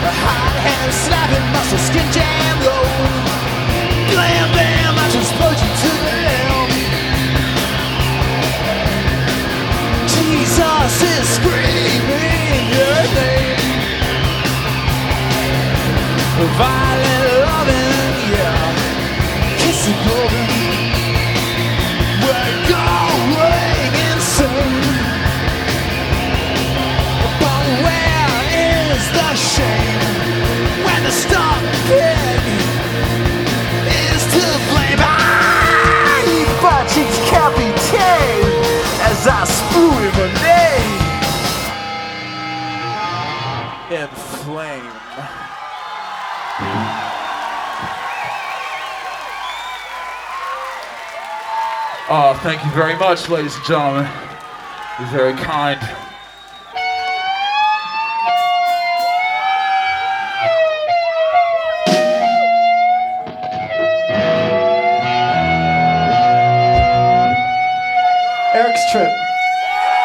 hot hand slapping, muscle skin jam low. Blam blam, I transpose you to the limb. Jesus is screaming your name. Violent loving, yeah. Kissing golden. We're going insane. But where is the shame when the stop pig is to blame? I eat butt cheeks capitaine as I spew him a name in flame. Oh, thank you very much, ladies and gentlemen. You're very kind. Eric's trip.